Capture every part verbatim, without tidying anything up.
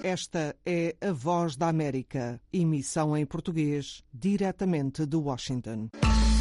Esta é a Voz da América, emissão em português, diretamente de Washington.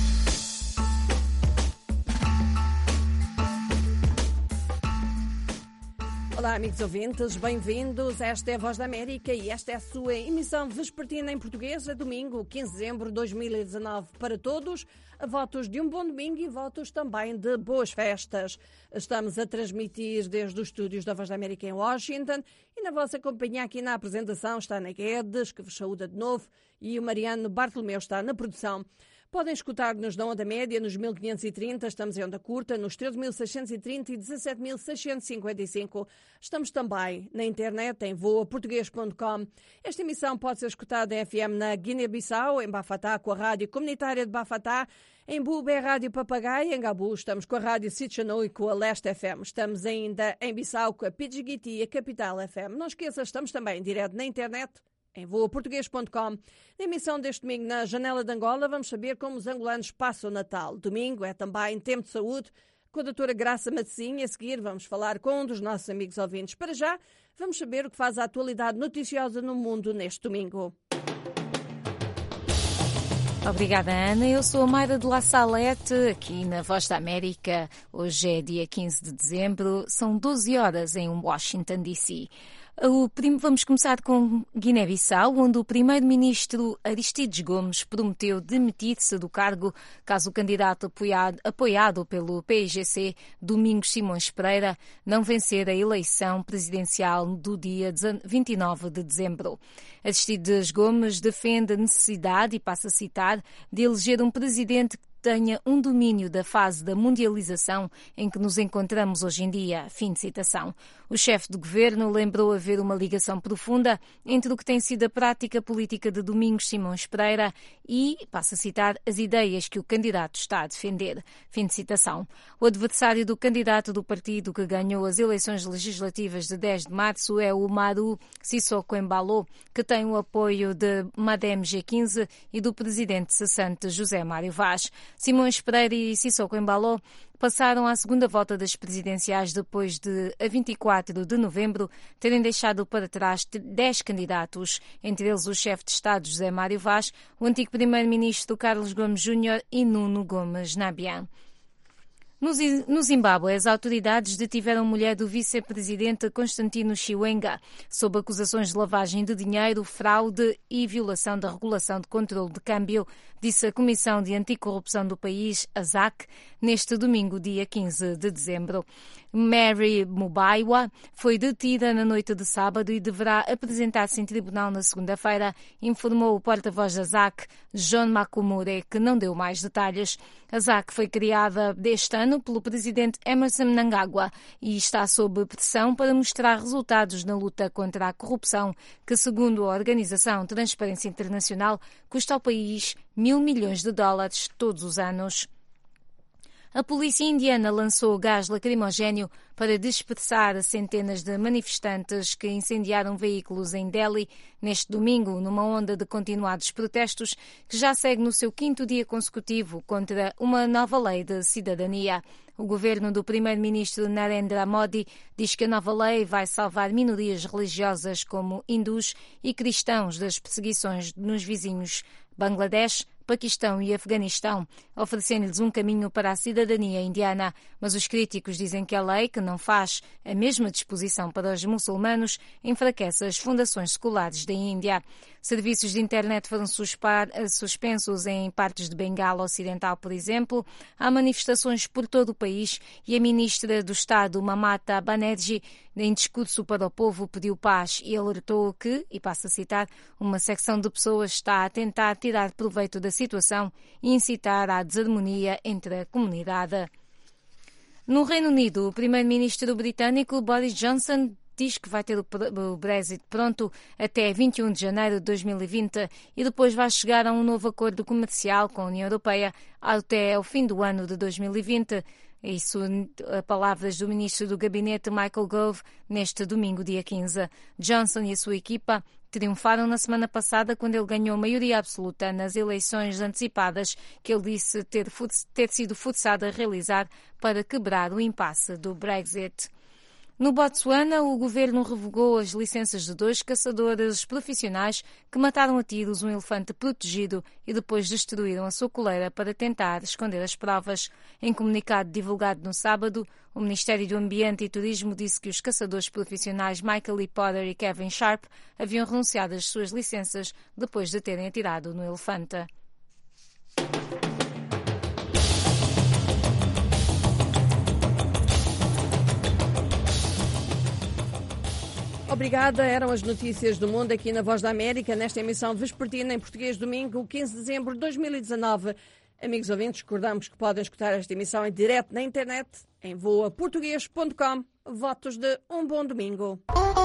Olá, amigos ouvintes, bem-vindos. Esta é a Voz da América e esta é a sua emissão vespertina em português, a domingo, quinze de dezembro de dois mil e dezanove. Para todos, votos de um bom domingo e votos também de boas festas. Estamos a transmitir desde os estúdios da Voz da América em Washington e na vossa companhia aqui na apresentação está a Ana Guedes, que vos saúda de novo, e o Mariano Bartolomeu está na produção. Podem escutar-nos na onda média nos mil quinhentos e trinta, estamos em onda curta nos treze mil seiscentos e trinta e dezassete mil seiscentos e cinquenta e cinco. Estamos também na internet em voa português ponto com. Esta emissão pode ser escutada em F M na Guiné-Bissau, em Bafatá com a Rádio Comunitária de Bafatá, em Bube é a Rádio Papagaio, em Gabu estamos com a Rádio Sitchanou e com a Leste F M. Estamos ainda em Bissau com a Pidgiguiti e a Capital F M. Não esqueça, estamos também direto na internet em voa português ponto com. Na emissão deste domingo na Janela de Angola vamos saber como os angolanos passam o Natal. Domingo é também tempo de saúde com a doutora Graça Matezinha. A seguir vamos falar com um dos nossos amigos ouvintes. Para já, vamos saber o que faz a atualidade noticiosa no mundo neste domingo. Obrigada, Ana. Eu sou a Mayra de La Salete, aqui na Voz da América. Hoje é dia quinze de dezembro, são doze horas em Washington, D C O prim... Vamos começar com Guiné-Bissau, onde o primeiro-ministro Aristides Gomes prometeu demitir-se do cargo caso o candidato apoiado, apoiado pelo P I G C, Domingos Simões Pereira, não vencer a eleição presidencial do dia vinte e nove de dezembro. Aristides Gomes defende a necessidade, e passa a citar, de eleger um presidente que tenha um domínio da fase da mundialização em que nos encontramos hoje em dia. Fim de citação. O chefe do governo lembrou haver uma ligação profunda entre o que tem sido a prática política de Domingos Simões Pereira e, passa a citar, as ideias que o candidato está a defender. Fim de citação. O adversário do candidato do partido que ganhou as eleições legislativas de dez de março é o Umaru Sissoko Embalo, que tem o apoio de Madem G quinze e do presidente cessante José Mário Vaz. Simões Pereira e Sissoko Embalo passaram à segunda volta das presidenciais depois de, a vinte e quatro de novembro, terem deixado para trás dez candidatos, entre eles o chefe de Estado José Mário Vaz, o antigo primeiro-ministro Carlos Gomes Júnior e Nuno Gomes Nabian. No Zimbábue, as autoridades detiveram a mulher do vice-presidente Constantino Chiwenga sob acusações de lavagem de dinheiro, fraude e violação da regulação de controle de câmbio, disse a Comissão de Anticorrupção do país, a Z A C, neste domingo, dia quinze de dezembro. Mary Mubaiwa foi detida na noite de sábado e deverá apresentar-se em tribunal na segunda-feira, informou o porta-voz da Z A C, John Makumure, que não deu mais detalhes. A Z A C foi criada deste ano pelo presidente Emmerson Mnangagwa e está sob pressão para mostrar resultados na luta contra a corrupção, que, segundo a organização Transparência Internacional, custa ao país mil milhões de dólares todos os anos. A polícia indiana lançou gás lacrimogéneo para dispersar centenas de manifestantes que incendiaram veículos em Delhi neste domingo, numa onda de continuados protestos que já segue no seu quinto dia consecutivo contra uma nova lei de cidadania. O governo do primeiro-ministro Narendra Modi diz que a nova lei vai salvar minorias religiosas como hindus e cristãos das perseguições nos vizinhos Bangladesh, Paquistão e Afeganistão, oferecendo-lhes um caminho para a cidadania indiana. Mas os críticos dizem que a lei, que não faz a mesma disposição para os muçulmanos, enfraquece as fundações seculares da Índia. Serviços de internet foram suspensos em partes de Bengala Ocidental, por exemplo. Há manifestações por todo o país e a ministra do Estado, Mamata Banerjee, em discurso para o povo, pediu paz e alertou que, e passo a citar, uma secção de pessoas está a tentar tirar proveito da situação e incitar à desarmonia entre a comunidade. No Reino Unido, o primeiro-ministro britânico Boris Johnson diz que vai ter o Brexit pronto até vinte e um de janeiro de dois mil e vinte e depois vai chegar a um novo acordo comercial com a União Europeia até o fim do ano de dois mil e vinte. Isso, a palavras do ministro do Gabinete, Michael Gove, neste domingo, dia quinze. Johnson e a sua equipa triunfaram na semana passada quando ele ganhou maioria absoluta nas eleições antecipadas que ele disse ter, ter sido forçado a realizar para quebrar o impasse do Brexit. No Botsuana, o governo revogou as licenças de dois caçadores profissionais que mataram a tiros um elefante protegido e depois destruíram a sua coleira para tentar esconder as provas. Em comunicado divulgado no sábado, o Ministério do Ambiente e Turismo disse que os caçadores profissionais Michael Lee Potter e Kevin Sharp haviam renunciado às suas licenças depois de terem atirado no elefante. Obrigada, eram as notícias do mundo aqui na Voz da América, nesta emissão vespertina em português, domingo, quinze de dezembro de dois mil e dezanove. Amigos ouvintes, recordamos que podem escutar esta emissão em direto na internet, em voa português ponto com. Votos de um bom domingo.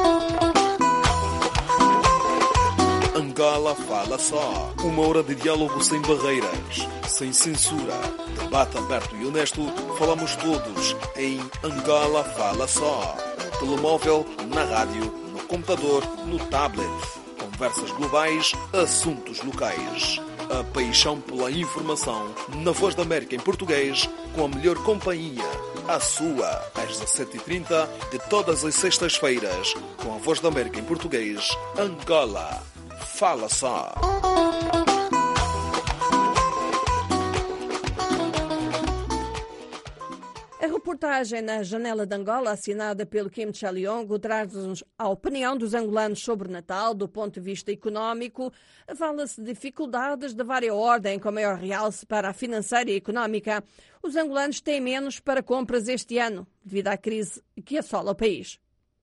Angola Fala Só. Uma hora de diálogo sem barreiras, sem censura. Debate aberto e honesto. Falamos todos em Angola Fala Só. Telemóvel, na rádio, no computador, no tablet. Conversas globais, assuntos locais. A paixão pela informação na Voz da América em português, com a melhor companhia. A sua, às dezassete e trinta de todas as sextas-feiras, com a Voz da América em português, Angola Fala Só. A reportagem na Janela de Angola, assinada pelo Kim Chaliongo, traz-nos a opinião dos angolanos sobre o Natal do ponto de vista económico. Fala-se de dificuldades de várias ordem, com maior realce para a financeira e económica. Os angolanos têm menos para compras este ano, devido à crise que assola o país.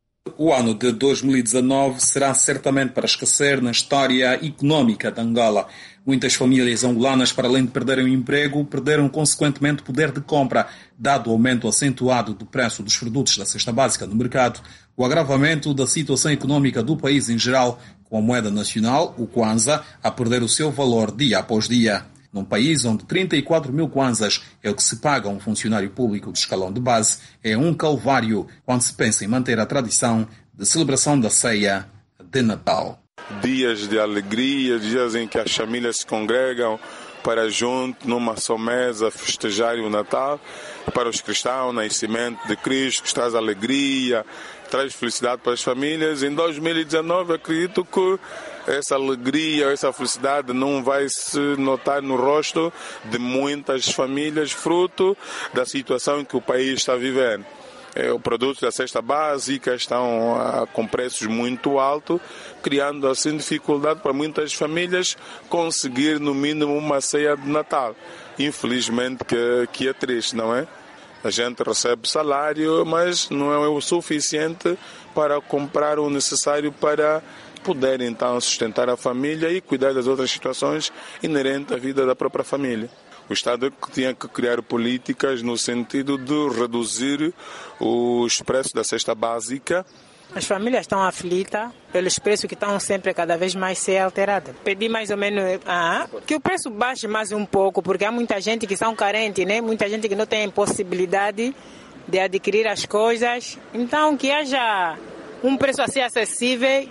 O ano de dois mil e dezanove será certamente para esquecer na história económica de Angola. Muitas famílias angolanas, para além de perderem o emprego, perderam consequentemente poder de compra, dado o aumento acentuado do preço dos produtos da cesta básica no mercado, o agravamento da situação económica do país em geral, com a moeda nacional, o Kwanza, a perder o seu valor dia após dia. Num país onde trinta e quatro mil kwanzas é o que se paga a um funcionário público de escalão de base, é um calvário quando se pensa em manter a tradição de celebração da ceia de Natal. Dias de alegria, dias em que as famílias se congregam para junto, numa só mesa, festejarem o Natal. Para os cristãos, o nascimento de Cristo, que traz alegria, traz felicidade para as famílias. Em dois mil e dezanove, acredito que essa alegria, essa felicidade não vai se notar no rosto de muitas famílias, fruto da situação em que o país está vivendo. É, os produtos da cesta básica estão ah, com preços muito altos, criando assim dificuldade para muitas famílias conseguir no mínimo uma ceia de Natal. Infelizmente que, que é triste, não é? A gente recebe salário, mas não é o suficiente para comprar o necessário para poder então sustentar a família e cuidar das outras situações inerentes à vida da própria família. O Estado tinha que criar políticas no sentido de reduzir os preços da cesta básica. As famílias estão aflitas pelos preços que estão sempre cada vez mais ser alterados. Pedi mais ou menos ah, que o preço baixe mais um pouco, porque há muita gente que são carentes, né? Muita gente que não tem possibilidade de adquirir as coisas. Então, que haja um preço assim acessível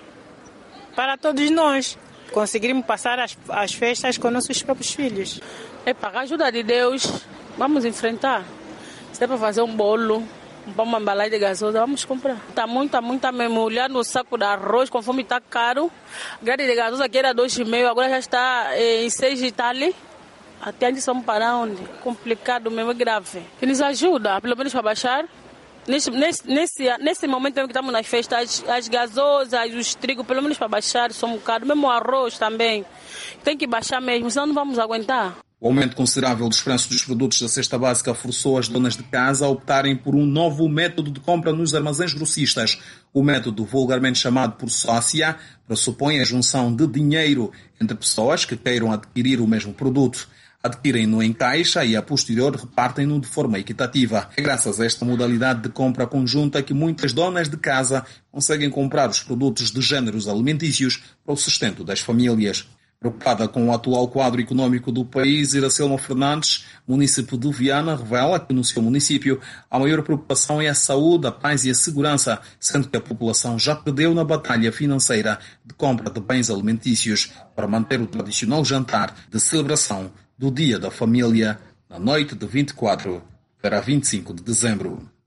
para todos nós. Conseguirmos passar as, as festas com nossos próprios filhos. É para a ajuda de Deus, vamos enfrentar. Se é para fazer um bolo, uma embalagem de gasosa, vamos comprar. Está muita, muita mesmo. Olhando o saco de arroz, conforme está caro. A grade de gasosa que era dois e meio, agora já está em seis e tal. Até antes vamos para onde? Complicado mesmo, é grave. Que nos ajuda, pelo menos para baixar. Nesse, nesse, nesse, nesse momento que estamos nas festas, as, as gasosas, os trigos, pelo menos para baixar, são um bocado. Mesmo o arroz também. Tem que baixar mesmo, senão não vamos aguentar. O aumento considerável dos preços dos produtos da cesta básica forçou as donas de casa a optarem por um novo método de compra nos armazéns grossistas. O método, vulgarmente chamado por sócia, pressupõe a junção de dinheiro entre pessoas que queiram adquirir o mesmo produto. Adquirem-no em caixa e, a posterior, repartem-no de forma equitativa. É graças a esta modalidade de compra conjunta que muitas donas de casa conseguem comprar os produtos de géneros alimentícios para o sustento das famílias. Preocupada com o atual quadro económico do país, Iracema Fernandes, município de Viana, revela que no seu município a maior preocupação é a saúde, a paz e a segurança, sendo que a população já perdeu na batalha financeira de compra de bens alimentícios para manter o tradicional jantar de celebração do Dia da Família na noite de vinte e quatro para vinte e cinco de dezembro.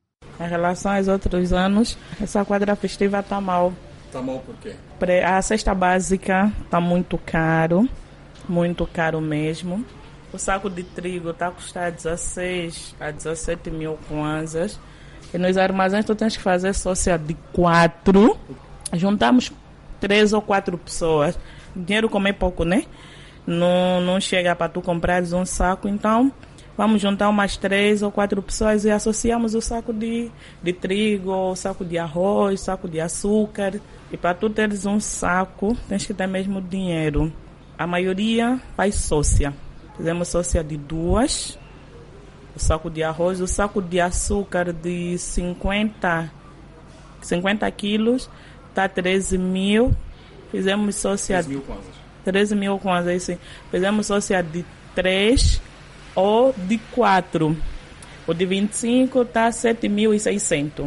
Em relação aos outros anos, essa quadra festiva está mal. Está mal por quê? A cesta básica está muito caro, muito caro mesmo. O saco de trigo está a custar dezesseis a dezessete mil kwanzas. E nos armazéns tu tens que fazer sócia de quatro. Juntamos três ou quatro pessoas. Dinheiro como é pouco, né? Não, não chega para tu comprares um saco. Então, vamos juntar umas três ou quatro pessoas e associamos o saco de, de trigo, o saco de arroz, o saco de açúcar. E para tu teres um saco, tens que ter mesmo dinheiro. A maioria faz sócia. Fizemos sócia de duas. O saco de arroz, o saco de açúcar de cinquenta, cinquenta quilos, está treze mil. Fizemos sócia... treze mil kwanzas. treze mil kwanzas, sim. Fizemos sócia de três ou de quatro. O de vinte e cinco está sete mil e seiscentos.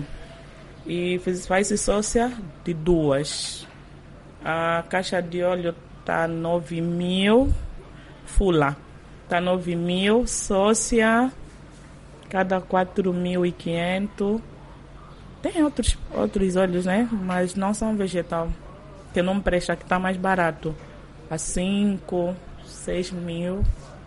E faz-se sócia de duas. A caixa de óleo está nove mil. Fula está nove mil. Sócia... cada quatro mil e quinhentos. Tem outros, outros óleos, né? Mas não são vegetal. Que não presta, que está mais barato. A cinco, seis mil.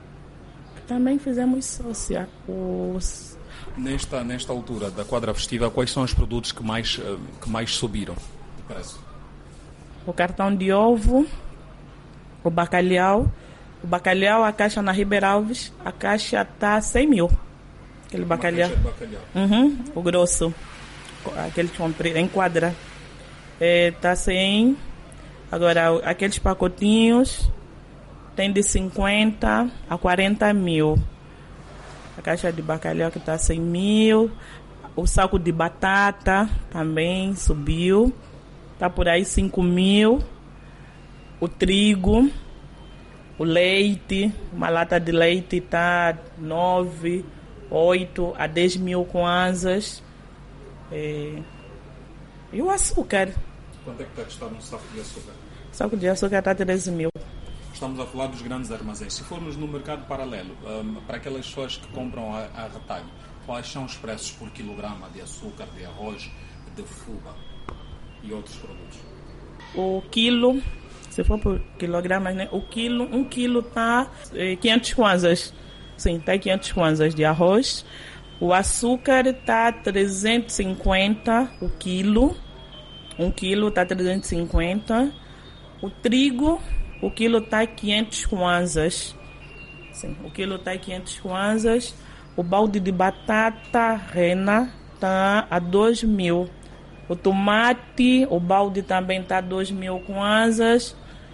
Também fizemos sócia. Os... Nesta, nesta altura da quadra festiva, quais são os produtos que mais, que mais subiram de preço? O cartão de ovo, o bacalhau. O bacalhau, a caixa na Ribeirão Alves, a caixa está cem mil. Aquele bacalhau. bacalhau. Uhum, o grosso. Aquele comprido, em quadra. Está é, cem. Agora, aqueles pacotinhos tem de cinquenta a quarenta mil. A caixa de bacalhau que está cem mil. O saco de batata também subiu. Está por aí cinco mil. O trigo. O leite. Uma lata de leite está nove, oito a dez mil kwanzas. É... E o açúcar? Quanto é que está a custar um saco de açúcar? O saco de açúcar está treze mil. Estamos a falar dos grandes armazéns. Se formos no mercado paralelo, um, para aquelas pessoas que compram a, a retalho, quais são os preços por quilograma de açúcar, de arroz, de fuba e outros produtos? O quilo, se for por quilogramas, né? O quilo, um quilo está é, quinhentos kwanzas. Sim, está quinhentos kwanzas de arroz. O açúcar está trezentos e cinquenta o quilo. Um quilo está trezentos e cinquenta. O trigo, o quilo está quinhentos kwanzas. Sim, o quilo está quinhentos kwanzas. O balde de batata rena está a dois mil. O tomate, o balde também está a dois mil kwanzas.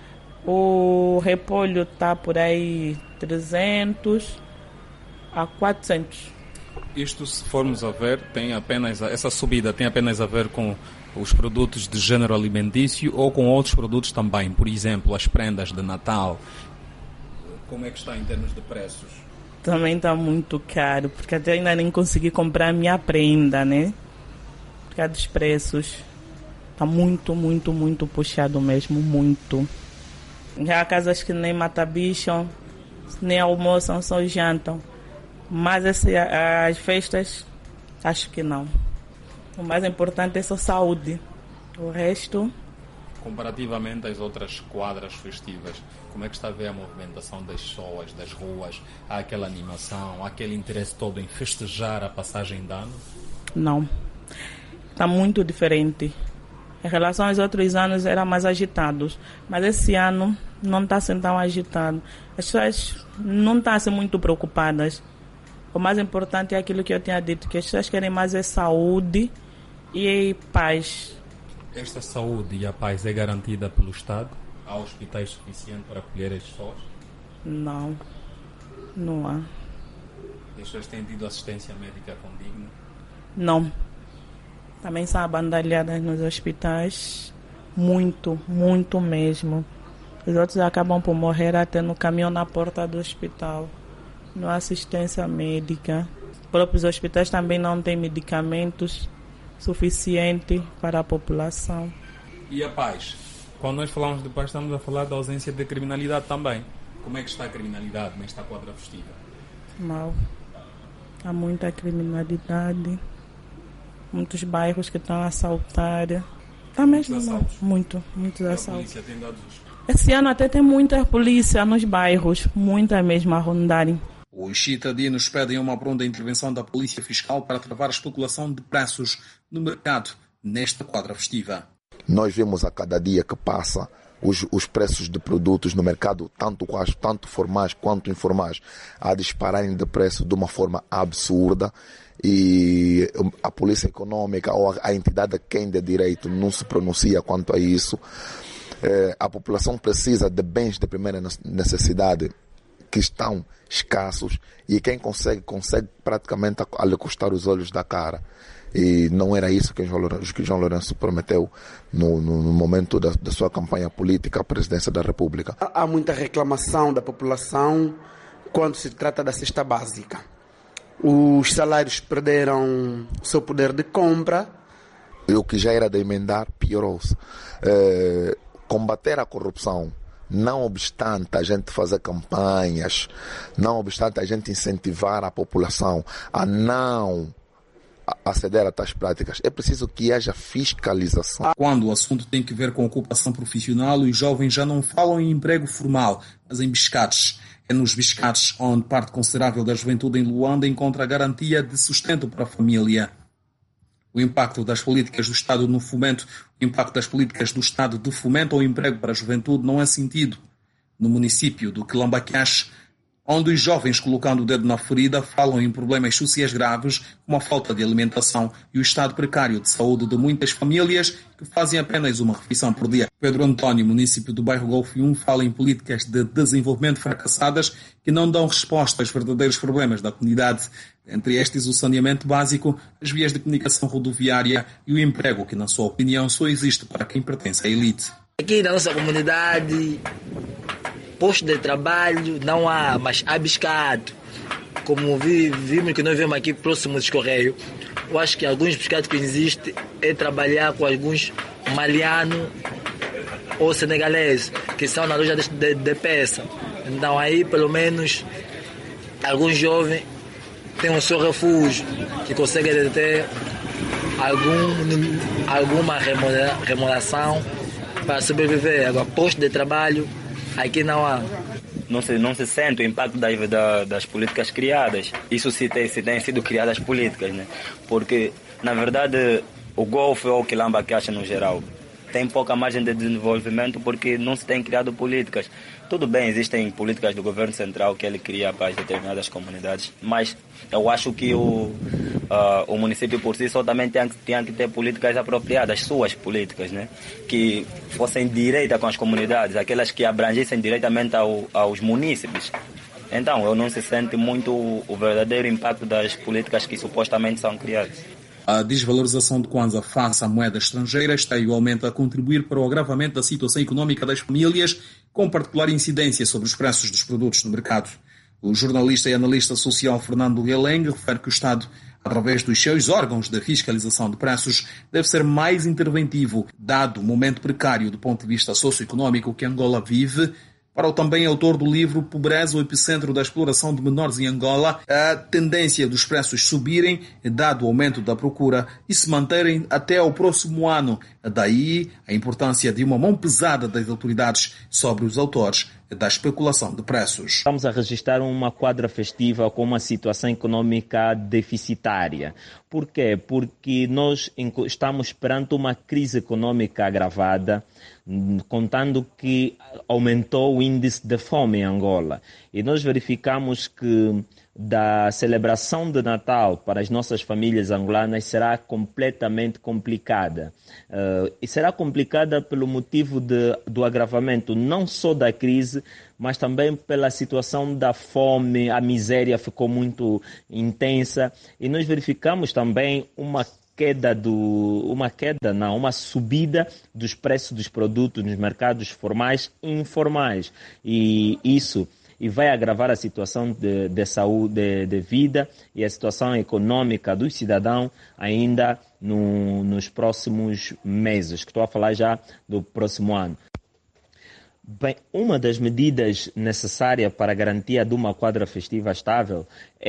O repolho está por aí trezentos a quatrocentos. Isto, se formos a ver, tem apenas essa subida tem apenas a ver com os produtos de gênero alimentício ou com outros produtos também, por exemplo, as prendas de Natal. Como é que está em termos de preços? Também está muito caro, porque até ainda nem consegui comprar a minha prenda, né? Por causa dos preços. Está muito, muito, muito puxado mesmo, muito. Já há casas que nem matam bicho, nem almoçam, só jantam. Mas esse, as festas, acho que não. O mais importante é só saúde. O resto... Comparativamente às outras quadras festivas, como é que está a ver a movimentação das pessoas, das ruas? Há aquela animação, há aquele interesse todo em festejar a passagem de ano? Não. Está muito diferente. Em relação aos outros anos, era mais agitados. Mas esse ano não está sendo tão agitado. As pessoas não estão assim muito preocupadas. O mais importante é aquilo que eu tinha dito, que as pessoas querem mais é saúde e paz. Esta saúde e a paz é garantida pelo Estado? Há hospitais suficientes para acolher as pessoas? Não, não há. As pessoas têm tido assistência médica condigna? Não. Também são abandalhadas nos hospitais, muito, muito mesmo. Os outros acabam por morrer até no caminhão na porta do hospital. Não há assistência médica. Os próprios hospitais também não têm medicamentos suficientes para a população. E a paz? Quando nós falamos de paz, estamos a falar da ausência de criminalidade também. Como é que está a criminalidade nesta quadra festiva? Mal. Há muita criminalidade. muitos bairros que estão a assaltar. Está mesmo mal. Muito, muitos assaltos. Esse ano até tem muita polícia nos bairros, muita mesmo a rondarem. Os citadinos pedem uma pronta intervenção da Polícia Fiscal para travar a especulação de preços no mercado nesta quadra festiva. Nós vemos a cada dia que passa os, os preços de produtos no mercado, tanto, tanto formais quanto informais, a dispararem de preço de uma forma absurda, e a Polícia Econômica ou a entidade quem de direito não se pronuncia quanto a isso. É, a população precisa de bens de primeira necessidade que estão escassos, e quem consegue, consegue praticamente a lhe custar os olhos da cara. E não era isso que João Lourenço, que João Lourenço prometeu no, no, no momento da, da sua campanha política à presidência da República. Há muita reclamação da população quando se trata da cesta básica. Os salários perderam o seu poder de compra. E o que já era de emendar piorou-se. É, combater a corrupção, não obstante a gente fazer campanhas, não obstante a gente incentivar a população a não aceder a tais práticas, é preciso que haja fiscalização. Quando o assunto tem que ver com ocupação profissional, os jovens já não falam em emprego formal, mas em biscates. É nos biscates onde parte considerável da juventude em Luanda encontra a garantia de sustento para a família. O impacto das políticas do Estado no fomento, o impacto das políticas do Estado de fomento ao emprego para a juventude não é sentido. No município do Quilamba-Cache, onde os jovens, colocando o dedo na ferida, falam em problemas sociais graves, como a falta de alimentação e o estado precário de saúde de muitas famílias que fazem apenas uma refeição por dia. Pedro António, município do bairro Golfo um, fala em políticas de desenvolvimento fracassadas que não dão resposta aos verdadeiros problemas da comunidade, entre estes o saneamento básico, as vias de comunicação rodoviária e o emprego, que, na sua opinião, só existe para quem pertence à elite. Aqui na nossa comunidade, posto de trabalho não há, mas há biscado. Como vi, vimos que nós vemos aqui próximo dos Correios, eu acho que alguns biscados que existem é trabalhar com alguns malianos ou senegaleses, que são na loja de, de, de peça. Então aí, pelo menos, alguns jovens têm um seu refúgio, que conseguem ter algum, alguma remuneração para sobreviver. Agora, posto de trabalho, aqui não há. Não se, não se sente o impacto das, das, das políticas criadas. Isso se tem, se tem sido criadas políticas, né? Porque, na verdade, o Golfo ou o Quilamba-Cache no geral tem pouca margem de desenvolvimento porque não se tem criado políticas. Tudo bem, existem políticas do governo central que ele cria para as determinadas comunidades, mas eu acho que o, uh, o município por si só também tem, tem que ter políticas apropriadas, suas políticas, né? Que fossem diretas com as comunidades, aquelas que abrangessem diretamente ao, aos munícipes. Então, eu não se sente muito o, o verdadeiro impacto das políticas que supostamente são criadas. A desvalorização do Kwanza face à moeda estrangeira está igualmente a contribuir para o agravamento da situação econômica das famílias, com particular incidência sobre os preços dos produtos no mercado. O jornalista e analista social Fernando Gueleng refere que o Estado, através dos seus órgãos de fiscalização de preços, deve ser mais interventivo, dado o momento precário do ponto de vista socioeconômico que Angola vive. Para o também autor do livro Pobreza, o epicentro da exploração de menores em Angola, a tendência dos preços subirem, dado o aumento da procura, e se manterem até ao próximo ano. Daí a importância de uma mão pesada das autoridades sobre os autores da especulação de preços. Estamos a registrar uma quadra festiva com uma situação econômica deficitária. Por quê? Porque nós estamos perante uma crise econômica agravada, contando que aumentou o índice de fome em Angola. E nós verificamos que da celebração de Natal para as nossas famílias angolanas será completamente complicada. Uh, e será complicada pelo motivo de, do agravamento não só da crise, mas também pela situação da fome. A miséria ficou muito intensa e nós verificamos também uma queda do, uma queda, não, uma subida dos preços dos produtos nos mercados formais e informais. E isso e vai agravar a situação de, de saúde, de, de vida e a situação econômica dos cidadãos ainda no, nos próximos meses, que estou a falar já do próximo ano. Bem, uma das medidas necessárias para a garantia de uma quadra festiva estável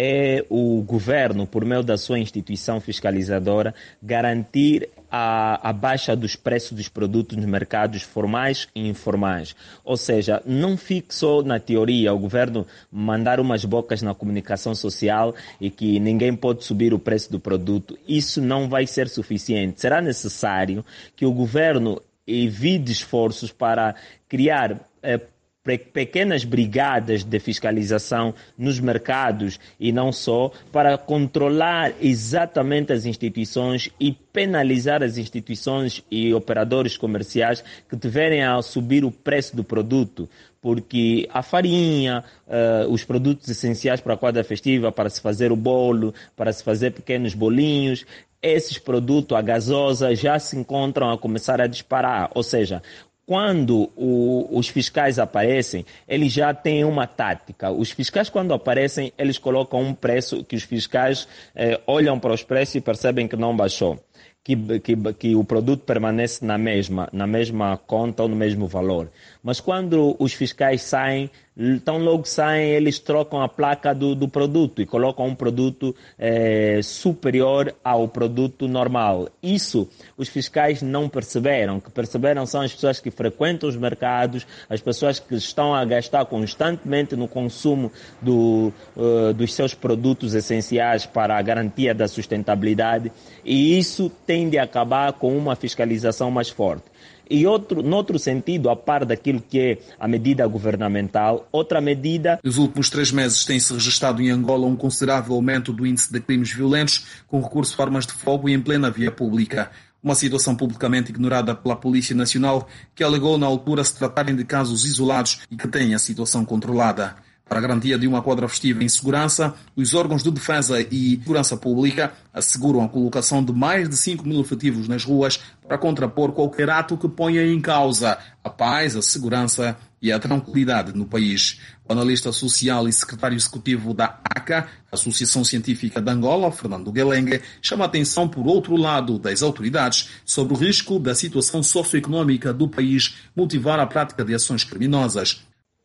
é o governo, por meio da sua instituição fiscalizadora, garantir a, a baixa dos preços dos produtos nos mercados formais e informais. Ou seja, não fique só na teoria o governo mandar umas bocas na comunicação social e que ninguém pode subir o preço do produto. Isso não vai ser suficiente. Será necessário que o governo evite esforços para criar eh, pequenas brigadas de fiscalização nos mercados e não só, para controlar exatamente as instituições e penalizar as instituições e operadores comerciais que tiverem a subir o preço do produto, porque a farinha, uh, os produtos essenciais para a quadra festiva, para se fazer o bolo, para se fazer pequenos bolinhos, esses produtos, a gasosa, já se encontram a começar a disparar. Ou seja, quando o, os fiscais aparecem, eles já têm uma tática. Os fiscais, quando aparecem, eles colocam um preço que os fiscais eh, olham para os preços e percebem que não baixou. Que, que, que o produto permanece na mesma, na mesma conta ou no mesmo valor. Mas quando os fiscais saem, tão logo saem, eles trocam a placa do, do produto e colocam um produto eh, superior ao produto normal. Isso os fiscais não perceberam. O que perceberam são as pessoas que frequentam os mercados, as pessoas que estão a gastar constantemente no consumo do, uh, dos seus produtos essenciais para a garantia da sustentabilidade, e isso tende a acabar com uma fiscalização mais forte. E outro, noutro sentido, a par daquilo que é a medida governamental, outra medida... Nos últimos três meses tem-se registrado em Angola um considerável aumento do índice de crimes violentos com recurso a armas de fogo e em plena via pública. Uma situação publicamente ignorada pela Polícia Nacional, que alegou na altura se tratarem de casos isolados e que têm a situação controlada. Para a garantia de uma quadra festiva em segurança, os órgãos de defesa e segurança pública asseguram a colocação de mais de cinco mil efetivos nas ruas para contrapor qualquer ato que ponha em causa a paz, a segurança e a tranquilidade no país. O analista social e secretário executivo da A C A, Associação Científica de Angola, Fernando Guelengue, chama a atenção, por outro lado, das autoridades sobre o risco da situação socioeconómica do país motivar a prática de ações criminosas.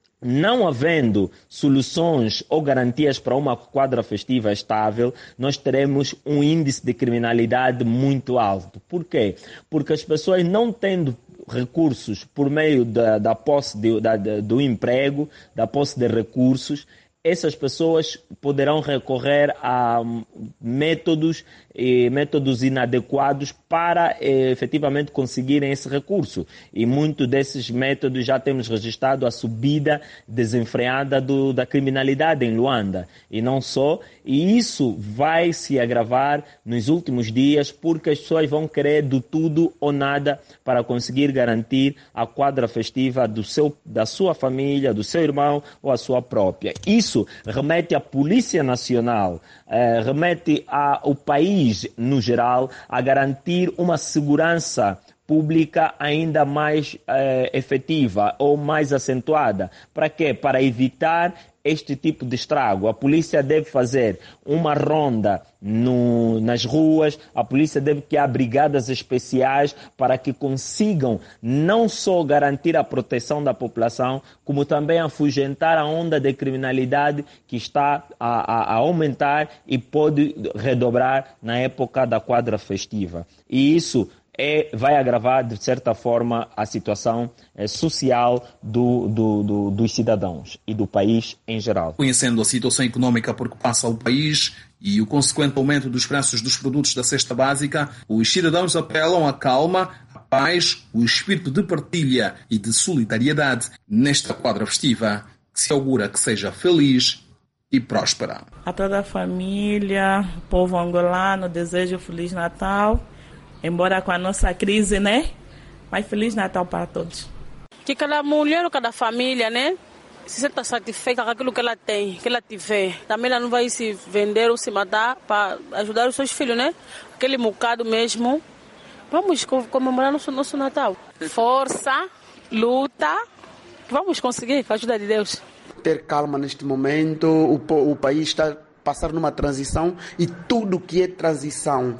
Não havendo soluções ou garantias para uma quadra festiva estável, nós teremos um índice de criminalidade muito alto. Por quê? Porque as pessoas não tendo recursos por meio da, da posse de, da, do emprego, da posse de recursos, essas pessoas poderão recorrer a métodos, eh, métodos inadequados para eh, efetivamente conseguirem esse recurso. E muitos desses métodos já temos registrado a subida desenfreada do, da criminalidade em Luanda. E não só, e isso vai se agravar nos últimos dias porque as pessoas vão querer do tudo ou nada para conseguir garantir a quadra festiva do seu, da sua família, do seu irmão ou a sua própria. Isso Isso remete à Polícia Nacional, eh, remete ao país no geral a garantir uma segurança pública ainda mais eh, efetiva ou mais acentuada. Para quê? Para evitar este tipo de estrago. A polícia deve fazer uma ronda no, nas ruas, a polícia deve criar brigadas especiais para que consigam não só garantir a proteção da população, como também afugentar a onda de criminalidade que está a, a, a aumentar e pode redobrar na época da quadra festiva. E isso É, vai agravar, de certa forma, a situação é, social do, do, do, dos cidadãos e do país em geral. Conhecendo a situação económica por que passa o país e o consequente aumento dos preços dos produtos da cesta básica, os cidadãos apelam à calma, à paz, o espírito de partilha e de solidariedade nesta quadra festiva, que se augura que seja feliz e próspera. A toda a família, povo angolano, desejo Feliz Natal. Embora com a nossa crise, né? Mas Feliz Natal para todos. Que cada mulher ou cada família, né? Se sinta satisfeita com aquilo que ela tem, que ela tiver. Também ela não vai se vender ou se matar para ajudar os seus filhos, né? Aquele bocado mesmo. Vamos comemorar nosso, nosso Natal. Força, luta. Vamos conseguir, com a ajuda de Deus. Ter calma neste momento. O, o país está a passar numa transição e tudo que é transição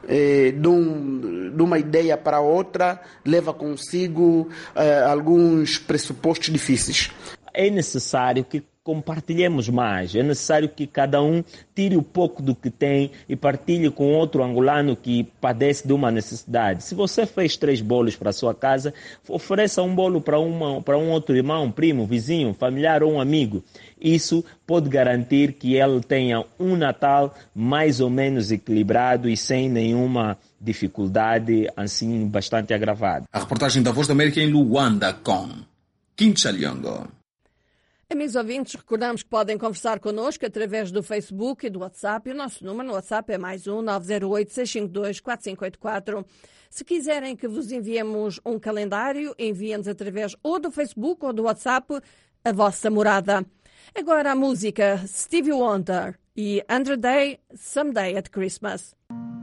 eh, de, um, de uma ideia para outra, leva consigo eh, alguns pressupostos difíceis. É necessário que compartilhemos mais, é necessário que cada um tire o pouco do que tem e partilhe com outro angolano que padece de uma necessidade. Se você fez três bolos para a sua casa, ofereça um bolo para, uma, para um outro irmão, primo, vizinho, familiar ou um amigo. Isso pode garantir que ele tenha um Natal mais ou menos equilibrado e sem nenhuma dificuldade assim bastante agravada. A reportagem da Voz da América em Luanda com Kim Chaliongo. Amigos ouvintes, recordamos que podem conversar connosco através do Facebook e do WhatsApp. O nosso número no WhatsApp é mais um nove zero oito, seis cinco dois, quatro cinco oito quatro. Se quiserem que vos enviemos um calendário, enviem-nos através ou do Facebook ou do WhatsApp a vossa morada. Agora a música Stevie Wonder e Andrew Day, Someday at Christmas.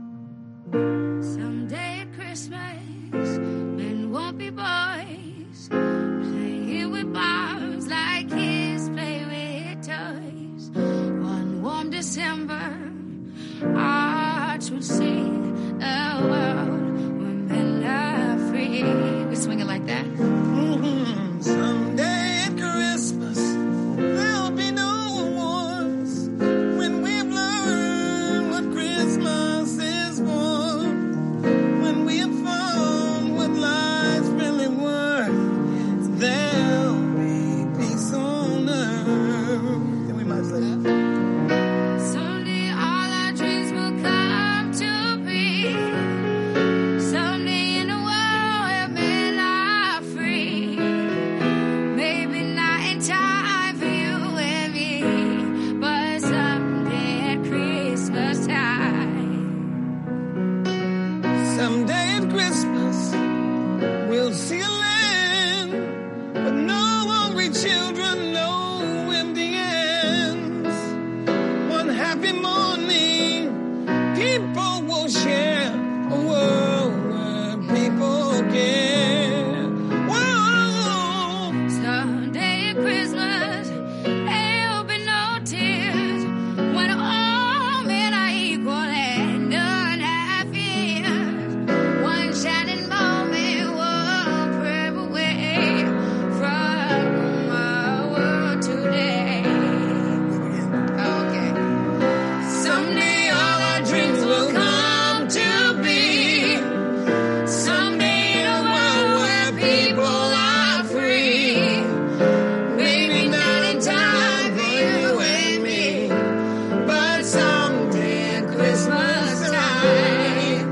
Someday at Christmas, men won't be boys, playing with bombs like kids play with toys. One warm December, our hearts will see the world where men are free. We swing it like that. Mm-hmm. Someday at Christmas, there'll be no wars when we've learned what Christmas is for. When we have found what life's really worth, there'll be peace on earth. And we might say that. Someday all our dreams will come to be. Someday in a world where men are free. Maybe not in time for you and me, but someday at Christmas time. Someday at Christmas, we'll see a land with no hungry children, no empty hands. One happy morning, people will share a world where people care. Whoa. Someday at Christmas, there'll be no tears when all men are equal and none have fears. One shining moment will prove away from our world today. Okay. Someday all our dreams will come to be. Someday in a world where people are free. Maybe not in time for you and me, but someday at Christmas time.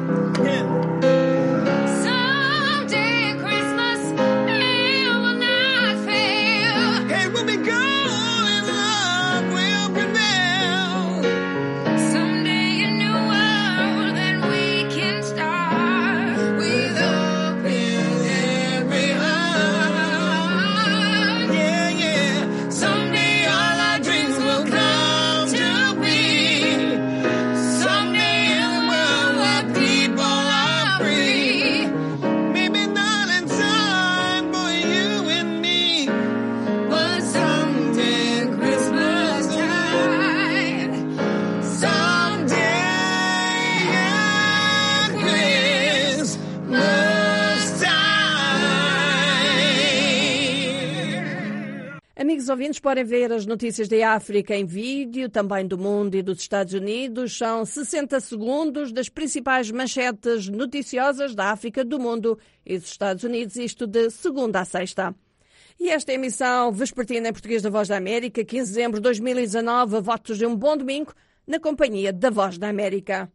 Someday at Christmas, it will not fail. Hey, we'll be going, love will prevail. Someday a new world that we can start with hope in every heart. Yeah, yeah. Someday all our dreams will come to be. Someday in a world where people are free. Maybe not in time for you and me, But someday at Christmas time. Someday at Christmas time. Amigos ouvintes, podem ver as notícias da África em vídeo, também do mundo e dos Estados Unidos. São sessenta segundos das principais manchetes noticiosas da África, do mundo e dos Estados Unidos, isto de segunda a sexta. E esta é a emissão vespertina em português da Voz da América, quinze de dezembro de dois mil e dezanove. Votos de um bom domingo na companhia da Voz da América.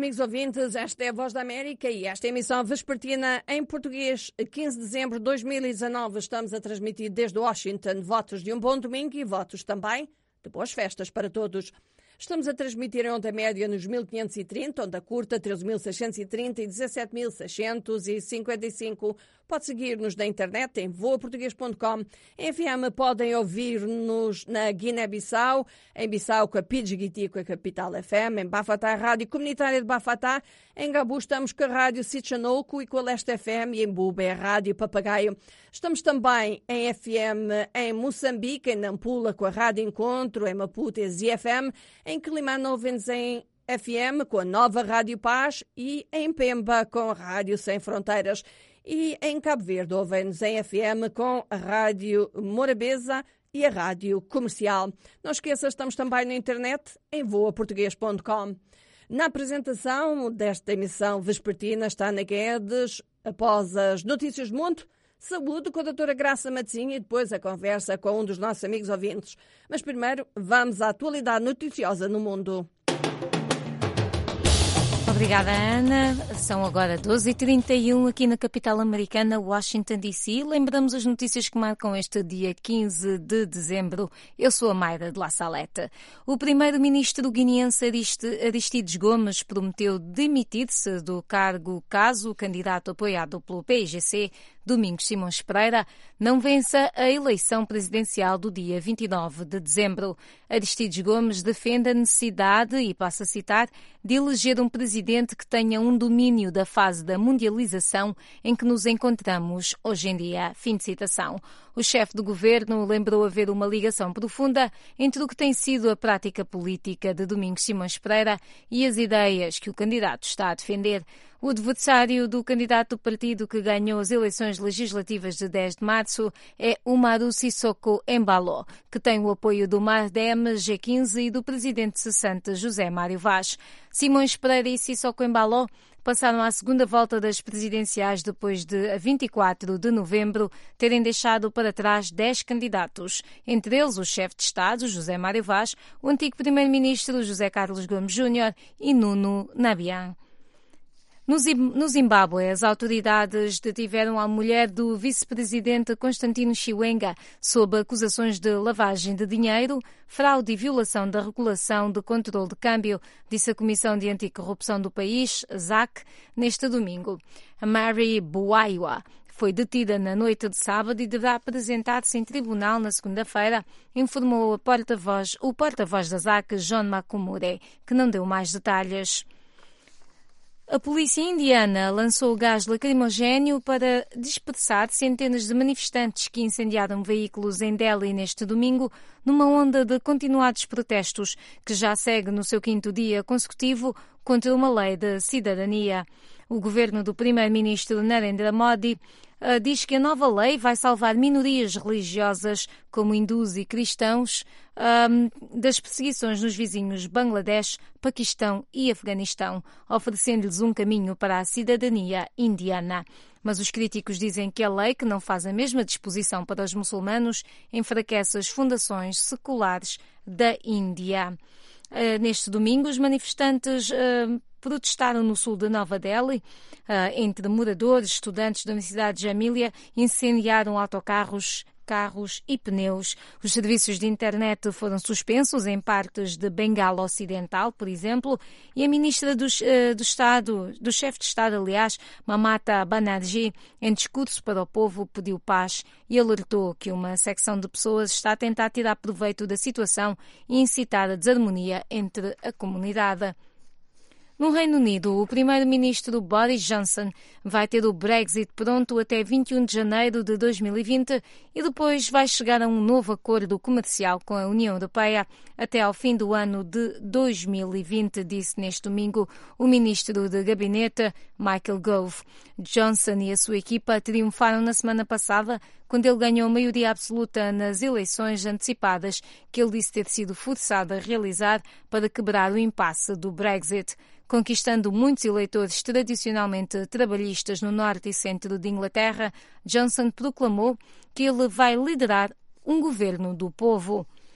amigos ouvintes, esta é a Voz da América e esta é a emissão vespertina em português. quinze de dezembro de dois mil e dezanove estamos a transmitir desde Washington votos de um bom domingo e votos também de boas festas para todos. Estamos a transmitir em onda média nos mil quinhentos e trinta, onda curta treze mil seiscentos e trinta e dezassete mil seiscentos e cinquenta e cinco. Pode seguir-nos na internet em voa português ponto com. Em F M podem ouvir-nos na Guiné-Bissau, em Bissau com a Pidgiti, com a Capital F M, em Bafatá, a Rádio Comunitária de Bafatá. Em Gabu estamos com a Rádio Sichanouco e com a Leste F M e em Bube, a Rádio Papagaio. Estamos também em F M em Moçambique, em Nampula com a Rádio Encontro, em Maputo e Z F M, em Quilimane ouvem-nos em F M com a Nova Rádio Paz e em Pemba com a Rádio Sem Fronteiras. E em Cabo Verde ouvem-nos em F M com a Rádio Morabeza e a Rádio Comercial. Não esqueça, estamos também na internet em voa português ponto com. Na apresentação desta emissão vespertina está Ana Guedes, após as notícias do mundo, saúde com a doutora Graça Matosinha e depois a conversa com um dos nossos amigos ouvintes. Mas primeiro vamos à atualidade noticiosa no mundo. Obrigada, Ana. São agora doze e trinta e um aqui na capital americana, Washington, D C. Lembramos as notícias que marcam este dia quinze de dezembro. Eu sou a Mayra de La Salete. O primeiro-ministro guineense Aristides Gomes prometeu demitir-se do cargo caso o candidato apoiado pelo P I G C, Domingos Simões Pereira, não vença a eleição presidencial do dia vinte e nove de dezembro. Aristides Gomes defende a necessidade, e passo a citar, de eleger um presidente que tenha um domínio da fase da mundialização em que nos encontramos hoje em dia. Fim de citação. O chefe do governo lembrou haver uma ligação profunda entre o que tem sido a prática política de Domingos Simões Pereira e as ideias que o candidato está a defender. O adversário do candidato do partido que ganhou as eleições legislativas de dez de março é Umaru Sissoko Embalo, que tem o apoio do MADEM G quinze e do presidente cessante José Mário Vaz. Simões Pereira e Sissoko Embalo passaram à segunda volta das presidenciais depois de, a vinte e quatro de novembro, terem deixado para trás dez candidatos, entre eles o chefe de Estado, José Mário Vaz, o antigo primeiro-ministro José Carlos Gomes Júnior e Nuno Nabian. No Zimbábue, as autoridades detiveram a mulher do vice-presidente Constantino Chiwenga sob acusações de lavagem de dinheiro, fraude e violação da regulação de controle de câmbio, disse a Comissão de Anticorrupção do país, Z A C, neste domingo. A Mary Buaiwa foi detida na noite de sábado e deverá apresentar-se em tribunal na segunda-feira, informou a porta-voz, o porta-voz da Z A C, John Makumure, que não deu mais detalhes. A polícia indiana lançou gás lacrimogéneo para dispersar centenas de manifestantes que incendiaram veículos em Delhi neste domingo, numa onda de continuados protestos que já segue no seu quinto dia consecutivo contra uma lei de cidadania. O governo do primeiro-ministro Narendra Modi uh, diz que a nova lei vai salvar minorias religiosas como hindus e cristãos um, das perseguições nos vizinhos Bangladesh, Paquistão e Afeganistão, oferecendo-lhes um caminho para a cidadania indiana. Mas os críticos dizem que a lei, que não faz a mesma disposição para os muçulmanos, enfraquece as fundações seculares da Índia. Uh, neste domingo, os manifestantes uh, protestaram no sul de Nova Delhi, uh, entre moradores, estudantes da Universidade de Jamília, incendiaram autocarros, carros e pneus. Os serviços de internet foram suspensos em partes de Bengala Ocidental, por exemplo, e a ministra do, uh, do Estado, do chefe de Estado, aliás, Mamata Banerjee, em discurso para o povo, pediu paz e alertou que uma secção de pessoas está a tentar tirar proveito da situação e incitar a desarmonia entre a comunidade. No Reino Unido, o primeiro-ministro Boris Johnson vai ter o Brexit pronto até vinte e um de janeiro de dois mil e vinte e depois vai chegar a um novo acordo comercial com a União Europeia até ao fim do ano de dois mil e vinte, disse neste domingo o ministro de Gabinete, Michael Gove. Johnson e a sua equipa triunfaram na semana passada quando ele ganhou a maioria absoluta nas eleições antecipadas que ele disse ter sido forçado a realizar para quebrar o impasse do Brexit. Conquistando muitos eleitores tradicionalmente trabalhistas no norte e centro de Inglaterra, Johnson proclamou que ele vai liderar um governo do povo.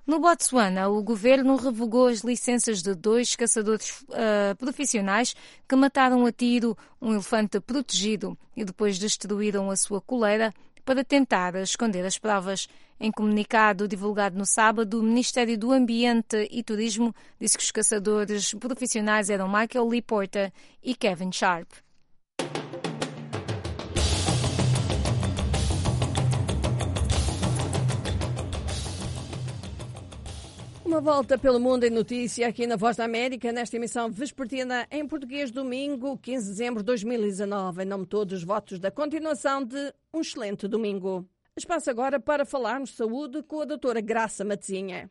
No Botsuana, o governo revogou as licenças de dois caçadores uh, profissionais que mataram a tiro um elefante protegido e depois destruíram a sua coleira para tentar esconder as provas. Em comunicado divulgado no sábado, o Ministério do Ambiente e Turismo disse que os caçadores profissionais eram Michael Lee Porter e Kevin Sharp. Uma volta pelo mundo em notícia aqui na Voz da América, nesta emissão vespertina em português, domingo, quinze de dezembro de dois mil e dezanove. Em nome de todos os votos da continuação de um excelente domingo. Espaço agora para falarmos de saúde com a doutora Graça Matezinha.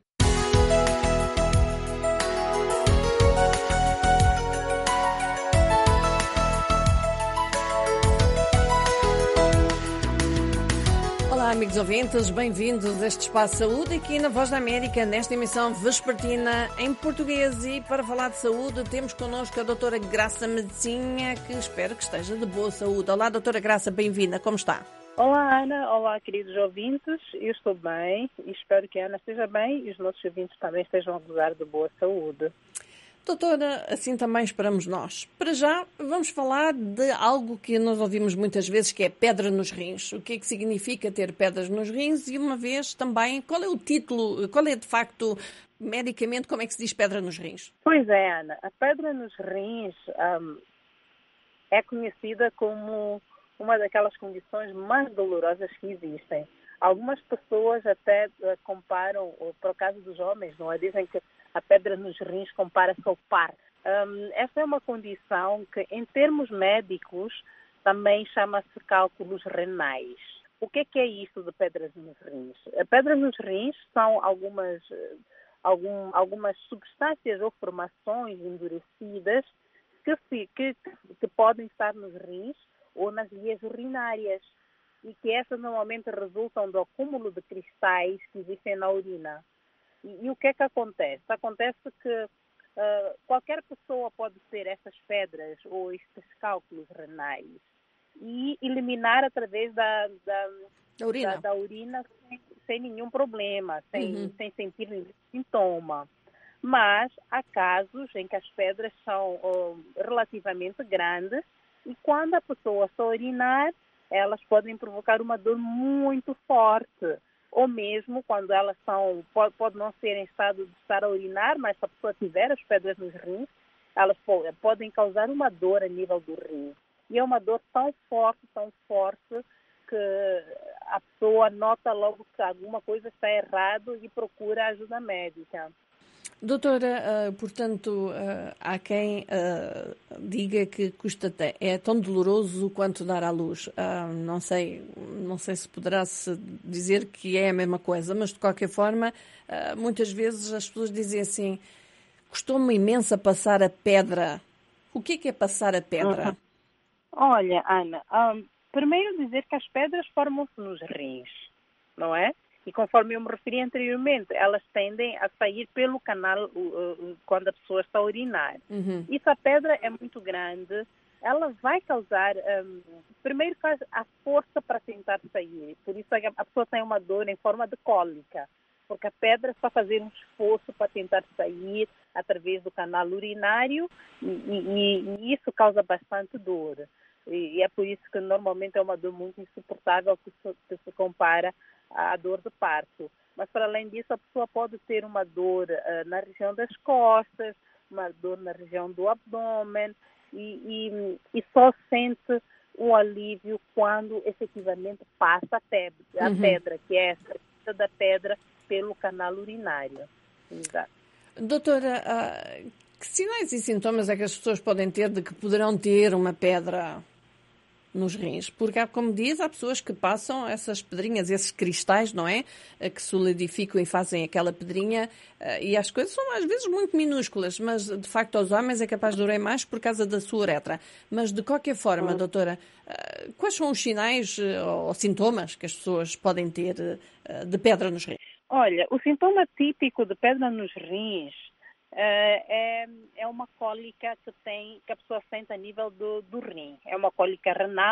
Olá, amigos ouvintes, bem-vindos a este Espaço Saúde aqui na Voz da América, nesta emissão vespertina em português. E para falar de saúde temos connosco a doutora Graça Matezinha, que espero que esteja de boa saúde. Olá, doutora Graça, bem-vinda, como está? Olá, Ana. Olá, queridos ouvintes. Eu estou bem e espero que a Ana esteja bem e os nossos ouvintes também estejam a gozar de boa saúde. Doutora, assim também esperamos nós. Para já, vamos falar de algo que nós ouvimos muitas vezes, que é pedra nos rins. O que é que significa ter pedras nos rins? E uma vez também, qual é o título, qual é de facto, medicamente, como é que se diz pedra nos rins? Pois é, Ana. A pedra nos rins um, é conhecida como uma daquelas condições mais dolorosas que existem. Algumas pessoas até uh, comparam, por causa dos homens, não é? Dizem que a pedra nos rins compara-se ao parto. Um, essa é uma condição que, em termos médicos, também chama-se cálculos renais. O que é que é isso de pedras nos rins? A pedra nos rins são algumas, algum, algumas substâncias ou formações endurecidas que, se, que, que podem estar nos rins ou nas vias urinárias, e que essas normalmente resultam do acúmulo de cristais que existem na urina. E, e o que é que acontece? Acontece que uh, qualquer pessoa pode ter essas pedras ou estes cálculos renais e eliminar através da, da, da urina, da, da urina sem, sem nenhum problema, sem, uhum. sem sentir nenhum sintoma. Mas há casos em que as pedras são uh, relativamente grandes e quando a pessoa está a urinar, elas podem provocar uma dor muito forte. Ou mesmo quando elas são, pode, pode não ser em estado de estar a urinar, mas se a pessoa tiver as pedras nos rins, elas podem causar uma dor a nível do rim. E é uma dor tão forte, tão forte, que a pessoa nota logo que alguma coisa está errada e procura ajuda médica. Doutora, uh, portanto, uh, há quem uh, diga que custa até, é tão doloroso quanto dar à luz. Uh, não sei, não sei se poderá-se dizer que é a mesma coisa, mas de qualquer forma, uh, muitas vezes as pessoas dizem assim, custou-me imenso a passar a pedra. O que é que é passar a pedra? Uhum. Olha, Ana, um, primeiro dizer que as pedras formam-se nos rins, não é? E conforme eu me referi anteriormente, elas tendem a sair pelo canal uh, uh, quando a pessoa está a urinar. Uhum. E se a pedra é muito grande, ela vai causar, um, primeiro, a força para tentar sair. Por isso a pessoa tem uma dor em forma de cólica, porque a pedra está a fazer um esforço para tentar sair através do canal urinário e, e, e isso causa bastante dor. E, e é por isso que normalmente é uma dor muito insuportável que se, que se compara à dor de parto. Mas, para além disso, a pessoa pode ter uma dor uh, na região das costas, uma dor na região do abdômen e, e, e só sente um alívio quando efetivamente passa a pedra, a uhum. pedra, que é a saída da pedra pelo canal urinário. Exato. Doutora, uh, que sinais e sintomas é que as pessoas podem ter de que poderão ter uma pedra nos rins? Porque, como diz, há pessoas que passam essas pedrinhas, esses cristais, não é? Que solidificam e fazem aquela pedrinha e as coisas são às vezes muito minúsculas, mas de facto aos homens é capaz de doer mais por causa da sua uretra. Mas de qualquer forma, hum. doutora, quais são os sinais ou sintomas que as pessoas podem ter de pedra nos rins? Olha, o sintoma típico de pedra nos rins Uh, é, é uma cólica que, tem, que a pessoa sente a nível do, do rim. É uma cólica renal,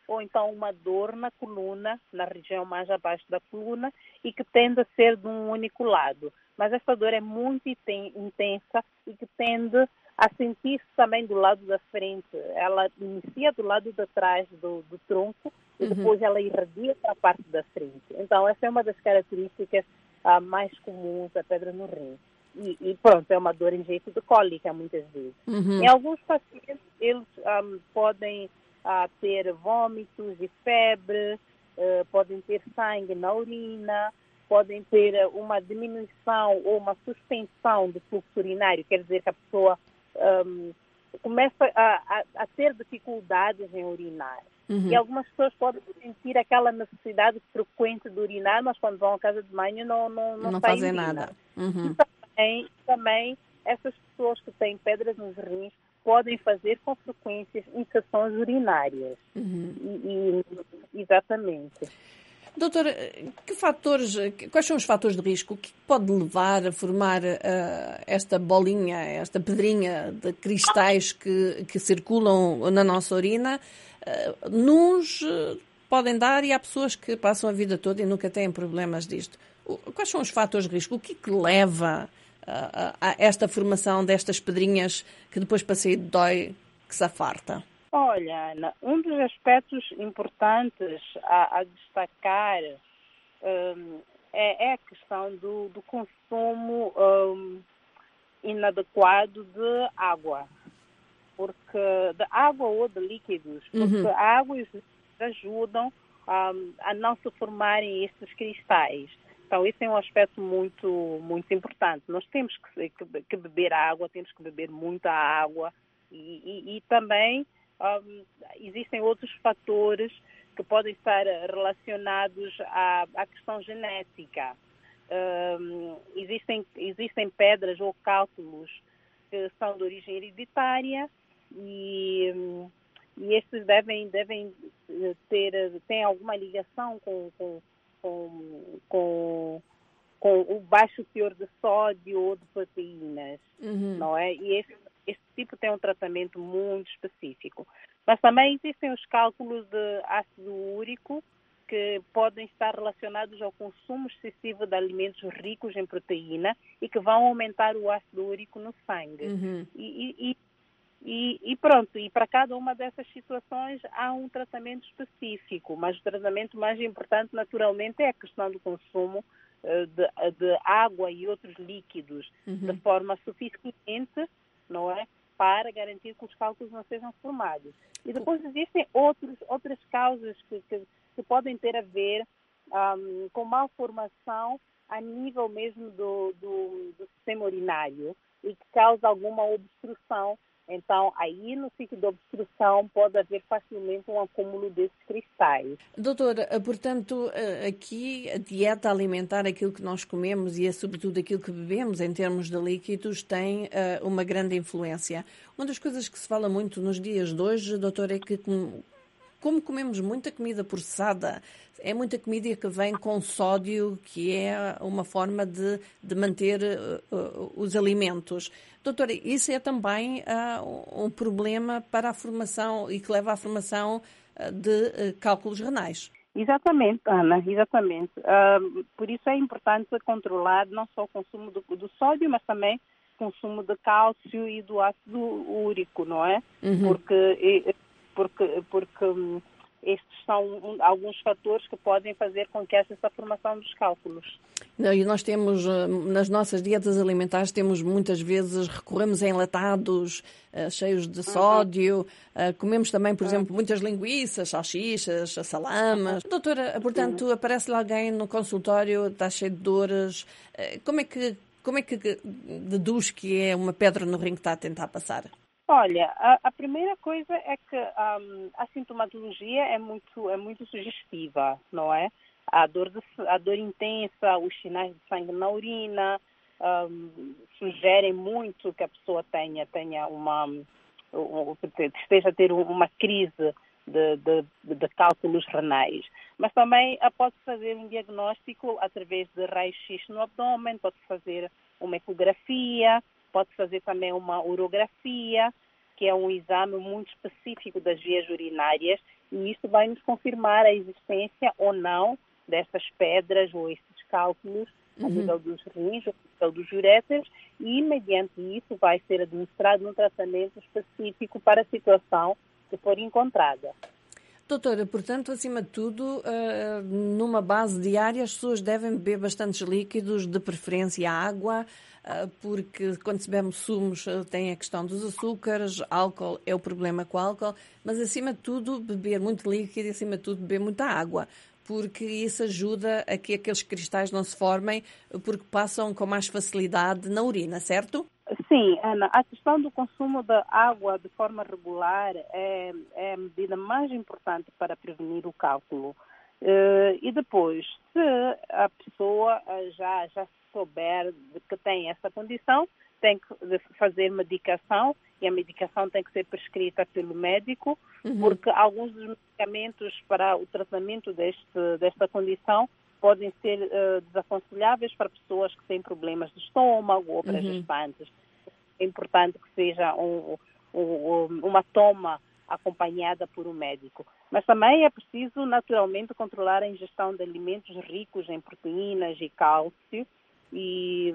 ou então uma dor na coluna, na região mais abaixo da coluna, e que tende a ser de um único lado. Mas essa dor é muito intensa e que tende a sentir-se também do lado da frente. Ela inicia do lado de trás do, do tronco e depois ela irradia para a parte da frente. Então, essa é uma das características ah, mais comuns da pedra no rim. E, e pronto, é uma dor em jeito de cólica, muitas vezes. Uhum. Em alguns pacientes, eles um, podem uh, ter vômitos e febre, uh, podem ter sangue na urina, podem ter uma diminuição ou uma suspensão do fluxo urinário, quer dizer que a pessoa um, começa a, a, a ter dificuldades em urinar. Uhum. E algumas pessoas podem sentir aquela necessidade frequente de urinar, mas quando vão à casa de banho não, não, não, não sai fazem urina. nada. Uhum. E também, também essas pessoas que têm pedras nos rins podem fazer com frequências infecções urinárias. Uhum. E, e, exatamente. Doutora, que fatores, quais são os fatores de risco? O que pode levar a formar uh, esta bolinha, esta pedrinha de cristais que, que circulam na nossa urina? Uh, nos uh, podem dar e há pessoas que passam a vida toda e nunca têm problemas disto. O, quais são os fatores de risco? O que é que leva uh, a esta formação destas pedrinhas que depois para sair dói, que se afarta? Olha, Ana, um dos aspectos importantes a, a destacar um, é, é a questão do, do consumo um, inadequado de água, porque de água ou de líquidos, porque Uhum. a água e os líquidos ajudam um, a não se formarem estes cristais. Então, esse é um aspecto muito, muito importante. Nós temos que, que, que beber água, temos que beber muita água e, e, e também Um, existem outros fatores que podem estar relacionados à, à questão genética. Um, existem, existem pedras ou cálculos que são de origem hereditária e, e estes devem, devem ter têm alguma ligação com, com, com, com, com o baixo teor de sódio ou de proteínas, Uhum. não é? E esse Este tipo tem um tratamento muito específico. Mas também existem os cálculos de ácido úrico que podem estar relacionados ao consumo excessivo de alimentos ricos em proteína e que vão aumentar o ácido úrico no sangue. Uhum. E, e, e, e pronto, e para cada uma dessas situações há um tratamento específico, mas o tratamento mais importante naturalmente é a questão do consumo uh, de, de água e outros líquidos Uhum. de forma suficiente, não é? Para garantir que os cálculos não sejam formados. E depois existem outros, outras causas que, que, que podem ter a ver um, com malformação a nível mesmo do, do, do sistema urinário e que causa alguma obstrução. Então, aí no sítio de obstrução pode haver facilmente um acúmulo desses cristais. Doutora, portanto, aqui a dieta alimentar, aquilo que nós comemos e é sobretudo aquilo que bebemos em termos de líquidos, tem uh, uma grande influência. Uma das coisas que se fala muito nos dias de hoje, doutora, é que como, como comemos muita comida processada, é muita comida que vem com sódio, que é uma forma de, de manter uh, uh, os alimentos. Doutora, isso é também uh, um problema para a formação e que leva à formação uh, de uh, cálculos renais. Exatamente, Ana, exatamente. Uh, por isso é importante controlar não só o consumo do, do sódio, mas também o consumo de cálcio e do ácido úrico, não é? Uhum. Porque, porque, porque um, estes são um, alguns fatores que podem fazer com que haja essa formação dos cálculos. E nós temos, nas nossas dietas alimentares, temos muitas vezes, recorremos a enlatados uh, cheios de sódio, uh, comemos também, por exemplo, muitas linguiças, salsichas, salamas. Doutora, portanto, aparece-lhe alguém no consultório, está cheio de dores, uh, como é que, como é que deduz que é uma pedra no rim que está a tentar passar? Olha, a, a primeira coisa é que um, a sintomatologia é muito, é muito sugestiva, não é? A dor, de, a dor intensa, os sinais de sangue na urina, um, sugerem muito que a pessoa tenha, tenha uma, esteja a ter uma crise de, de, de cálculos renais. Mas também pode fazer um diagnóstico através de raio-x no abdômen, pode fazer uma ecografia, pode fazer também uma urografia, que é um exame muito específico das vias urinárias e isto vai nos confirmar a existência ou não destas pedras ou estes cálculos a Uhum. nível dos rins, a nível dos uréteres, e mediante isso vai ser administrado um tratamento específico para a situação que for encontrada. Doutora, portanto, acima de tudo, uh, numa base diária, as pessoas devem beber bastantes líquidos, de preferência água, uh, porque quando se bebe sumos uh, tem a questão dos açúcares, álcool é o problema com o álcool, mas acima de tudo beber muito líquido e acima de tudo beber muita água, porque isso ajuda a que aqueles cristais não se formem, porque passam com mais facilidade na urina, certo? Sim, Ana, a questão do consumo da água de forma regular é, é a medida mais importante para prevenir o cálculo. Uh, e depois, se a pessoa uh, já, já souber de que tem essa condição, tem que fazer medicação, e a medicação tem que ser prescrita pelo médico, uhum. porque alguns dos medicamentos para o tratamento deste, desta condição podem ser uh, desaconselháveis para pessoas que têm problemas de estômago ou para uhum. gestantes. É importante que seja um, um, uma toma acompanhada por um médico. Mas também é preciso, naturalmente, controlar a ingestão de alimentos ricos em proteínas e cálcio e,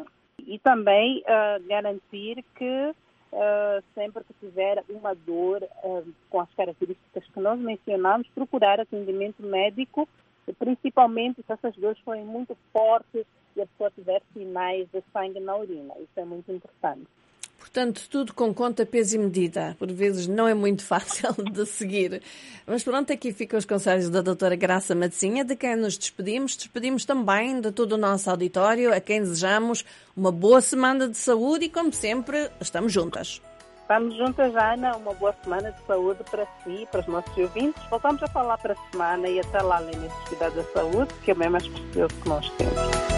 e também uh, garantir que uh, sempre que tiver uma dor uh, com as características que nós mencionamos, procurar atendimento médico, principalmente se essas dores forem muito fortes e a pessoa tiver sinais de sangue na urina. Isso é muito importante. Portanto, tudo com conta, peso e medida. Por vezes não é muito fácil de seguir. Mas pronto, aqui ficam os conselhos da doutora Graça Matezinha, de quem nos despedimos. Despedimos também de todo o nosso auditório, a quem desejamos uma boa semana de saúde e, como sempre, estamos juntas. Estamos juntas, Ana. Uma boa semana de saúde para si, para os nossos ouvintes. Voltamos a falar para a semana e até lá, lembre-se de cuidar da saúde, que é o bem mais precioso que nós temos.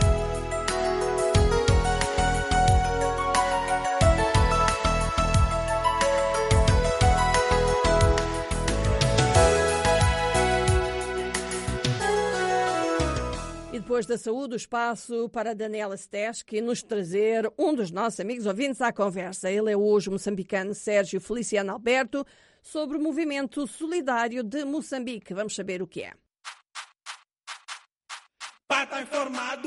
Depois da saúde, o espaço para a Daniela Steski nos trazer um dos nossos amigos ouvintes à conversa. Ele é hoje o moçambicano Sérgio Feliciano Alberto, sobre o movimento solidário de Moçambique. Vamos saber o que é. Pata informado.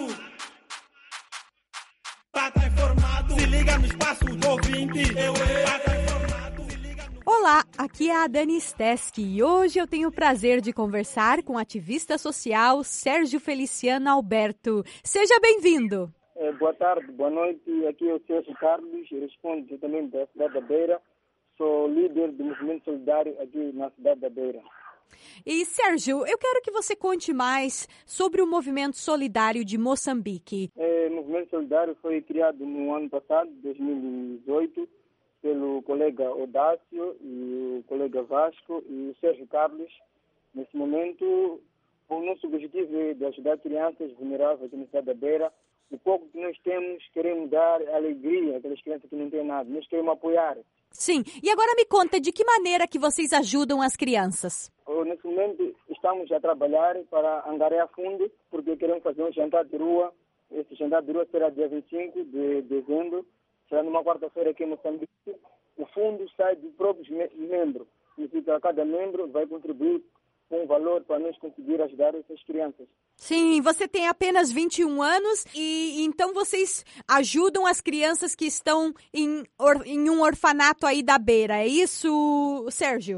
Pata informado. Se liga no espaço do ouvinte. Eu é. Pata informado. Olá, aqui é a Dani Steski e hoje eu tenho o prazer de conversar com o ativista social Sérgio Feliciano Alberto. Seja bem-vindo. É, boa tarde, boa noite. Aqui é o Sérgio Carlos, respondo diretamente da cidade da Beira. Sou líder do movimento solidário aqui na cidade da Beira. E, Sérgio, eu quero que você conte mais sobre o movimento solidário de Moçambique. É, o movimento solidário foi criado no ano passado, dois mil e dezoito, pelo colega Odácio e o colega Vasco e o Sérgio Carlos. Nesse momento, o nosso objetivo é de ajudar crianças vulneráveis aqui na cidade da Beira. O pouco que nós temos, queremos dar alegria àquelas crianças que não têm nada. Nós queremos apoiar. Sim, e agora me conta, de que maneira que vocês ajudam as crianças? Nesse momento, estamos a trabalhar para angariar fundos, porque queremos fazer um jantar de rua. Esse jantar de rua será dia vinte e cinco de dezembro. Será numa quarta-feira aqui em Moçambique. O fundo sai dos próprios membros. Significa que cada membro vai contribuir com um valor para nós conseguir ajudar essas crianças. Sim, você tem apenas vinte e um anos e então vocês ajudam as crianças que estão em, or, em um orfanato aí da Beira. É isso, Sérgio?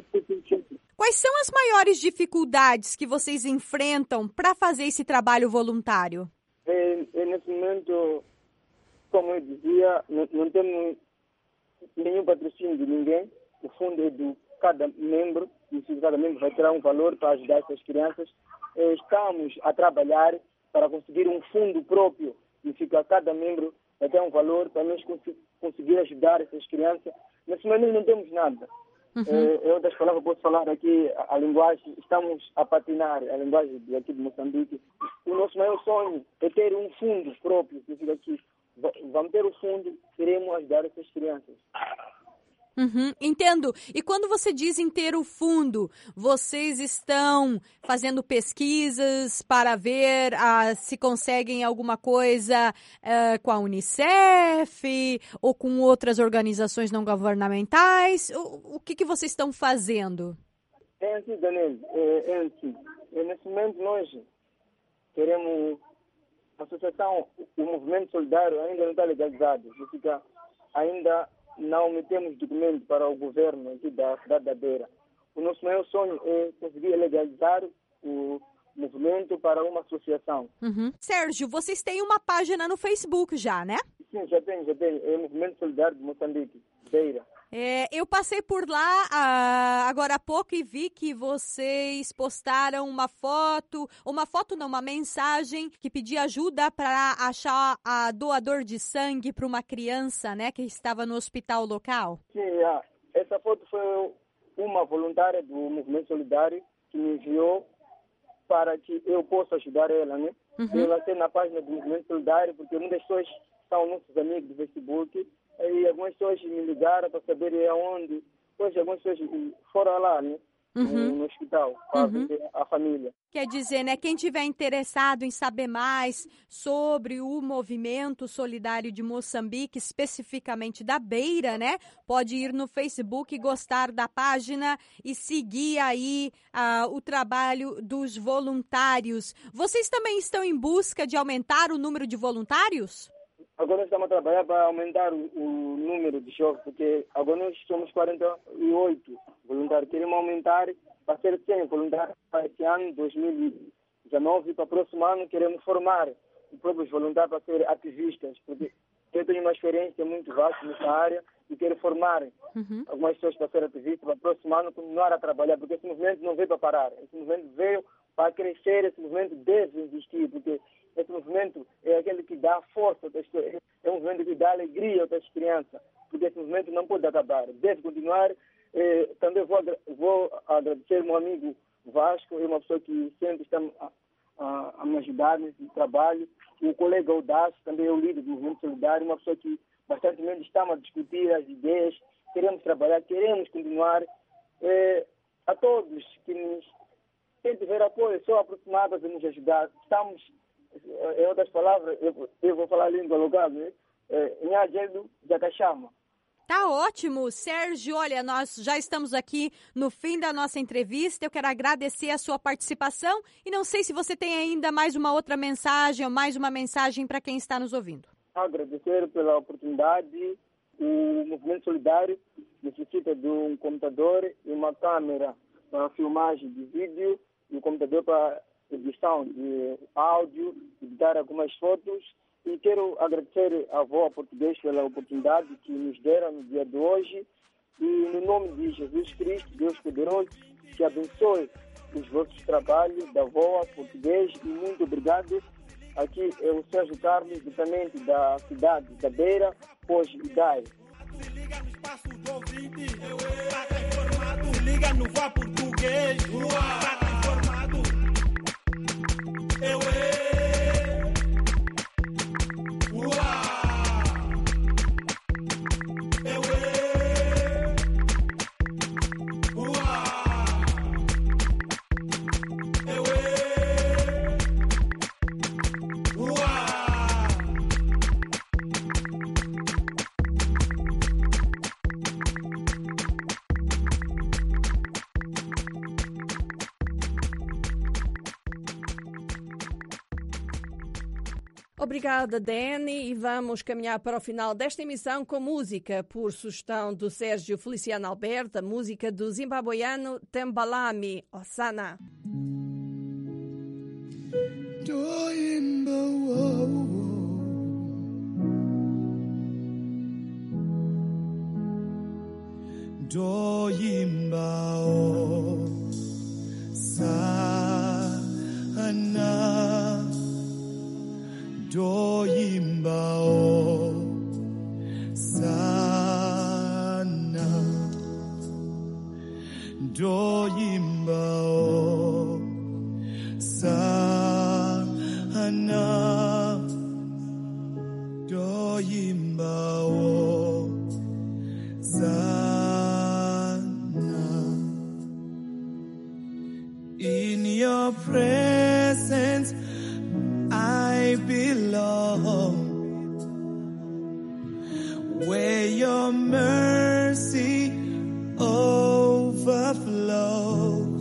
Quais são as maiores dificuldades que vocês enfrentam para fazer esse trabalho voluntário? É, é, nesse momento, como eu dizia, não, não temos nenhum patrocínio de ninguém. O fundo é de cada membro, e cada membro vai ter um valor para ajudar essas crianças. Estamos a trabalhar para conseguir um fundo próprio, e fica cada membro vai ter um valor para nós conseguir ajudar essas crianças. Nesse momento não temos nada. Uhum. Em outras palavras, posso falar aqui a, a linguagem, estamos a patinar a linguagem aqui de Moçambique. O nosso maior sonho é ter um fundo próprio, que fica aqui. Vamos ter o fundo, queremos ajudar essas crianças. Uhum, entendo. E quando você diz em ter o fundo, vocês estão fazendo pesquisas para ver ah, se conseguem alguma coisa ah, com a Unicef ou com outras organizações não governamentais? O, o que, que vocês estão fazendo? É assim, Daniel, é, é assim. E nesse momento nós queremos, a associação, o movimento solidário ainda não está legalizado, fica, ainda não metemos documento para o governo aqui da cidade da Beira. O nosso maior sonho é conseguir legalizar o movimento para uma associação. Uhum. Sérgio, vocês têm uma página no Facebook já, né? Sim, já tem, já tem. É o Movimento Solidário de Moçambique, Beira. É, eu passei por lá ah, agora há pouco e vi que vocês postaram uma foto, uma foto não, uma mensagem que pedia ajuda para achar a doador de sangue para uma criança, né, que estava no hospital local. Sim, é. Essa foto foi uma voluntária do Movimento Solidário que me enviou para que eu possa ajudar ela, né? Uhum. Eu lancei na página do Movimento Solidário porque muitas pessoas são nossos amigos do Facebook. E algumas pessoas me ligaram para saber aonde. Pois algumas pessoas foram lá, né? Uhum. No hospital, para uhum. ver a família. Quer dizer, né? Quem tiver interessado em saber mais sobre o Movimento Solidário de Moçambique, especificamente da Beira, né? Pode ir no Facebook, gostar da página e seguir aí uh, o trabalho dos voluntários. Vocês também estão em busca de aumentar o número de voluntários? Agora nós estamos a trabalhar para aumentar o, o número de jovens, porque agora nós somos quarenta e oito voluntários. Queremos aumentar para ser cem voluntários para esse ano, dois mil e dezenove, e para o próximo ano queremos formar os próprios voluntários para ser ativistas, porque eu tenho uma experiência muito vasta nessa área e quero formar uhum. algumas pessoas para ser ativistas, para o próximo ano continuar a trabalhar, porque esse movimento não veio para parar, esse movimento veio para crescer, esse movimento deve existir, porque esse movimento é aquele que dá força, é um movimento que dá alegria às crianças, porque esse movimento não pode acabar, deve continuar. Eh, também vou, vou agradecer meu amigo Vasco, é uma pessoa que sempre está a, a, a me ajudar nesse trabalho, e o colega Audácio, também é o líder do Movimento Solidário, uma pessoa que bastante estamos a discutir as ideias, queremos trabalhar, queremos continuar. Eh, a todos que nos quem tiver apoio, só aproximados a nos ajudar. Estamos, em outras palavras, eu, eu vou falar a língua local, né? Em Ajedo, Jacachama. Tá ótimo, Sérgio. Olha, nós já estamos aqui no fim da nossa entrevista. Eu quero agradecer a sua participação e não sei se você tem ainda mais uma outra mensagem ou mais uma mensagem para quem está nos ouvindo. Agradecer pela oportunidade. O Movimento Solidário necessita de um computador e uma câmera para filmagem de vídeo, e um computador para edição de áudio, editar algumas fotos. E quero agradecer à Voa Português pela oportunidade que nos deram no dia de hoje. E no nome de Jesus Cristo, Deus poderoso, que abençoe os vossos trabalhos da Voa Português. E muito obrigado. Aqui é o Sérgio Carlos, diretamente da cidade da Beira, hoje e Idai. Liga no espaço do ouvinte, tá informado. Liga no Voa Português, tá informado. Eu é. Obrigada, Dani, e vamos caminhar para o final desta emissão com música por sugestão do Sérgio Feliciano Alberto, a música do zimbabueano Tembalami Osana. Doyimba Osana Doyimba Osana Doyimba Osana Doyimba Osana. In your presence I belong, where your mercy overflows.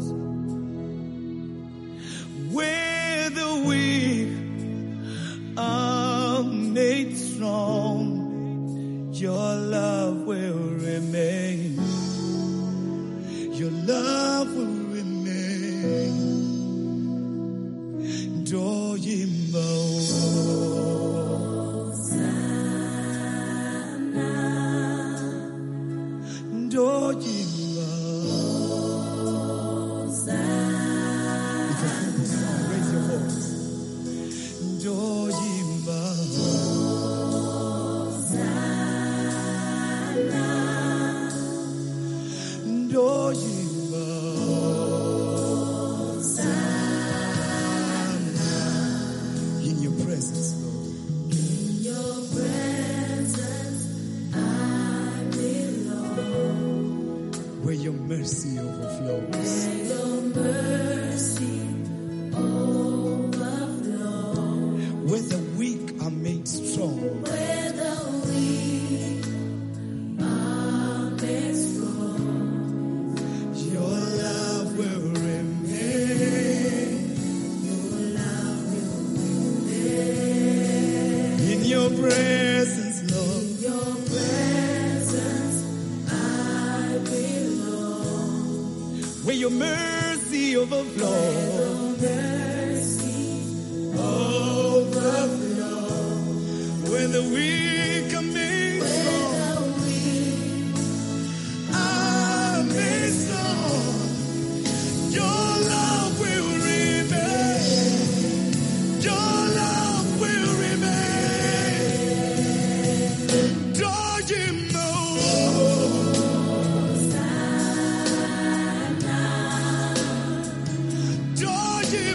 May your mercy overflow. Overflow. When the weak are made strong, I may strong. Your love will remain. Your love will remain. Don't you know? Don't you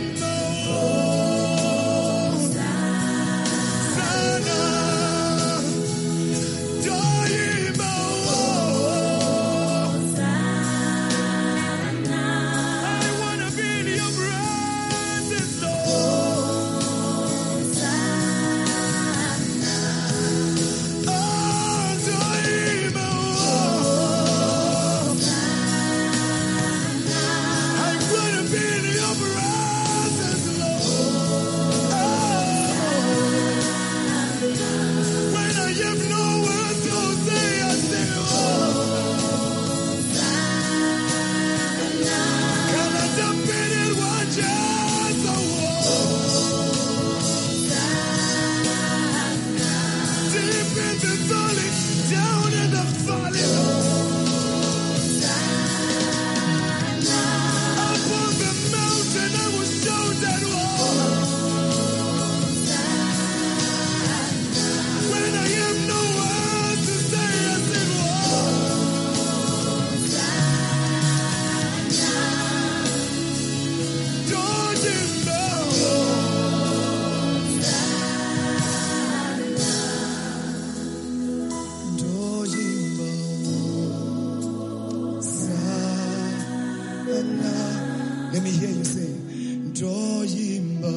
Let me hear you say, Ndoyimba.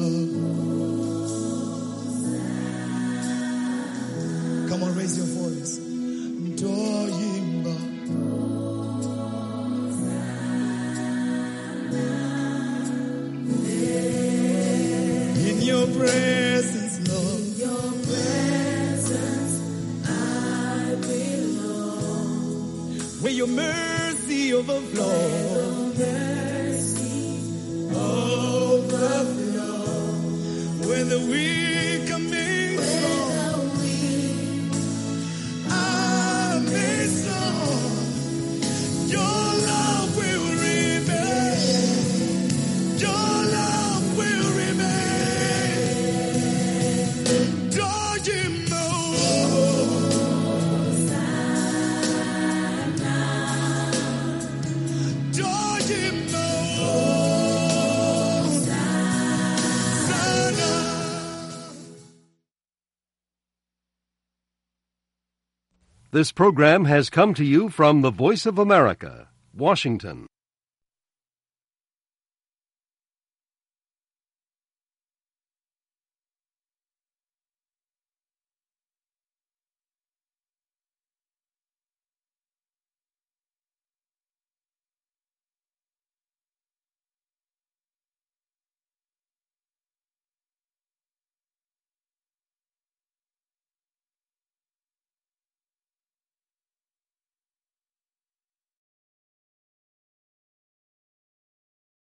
Come on, raise your voice. Ndoyimba. In your presence, Lord. In your presence, I belong. Where your mercy overflows. Overflow. When the weak are made strong, I made strong. Your love will remain. Your love will remain. Don't you know? Don't you know? This program has come to you from the Voice of America, Washington.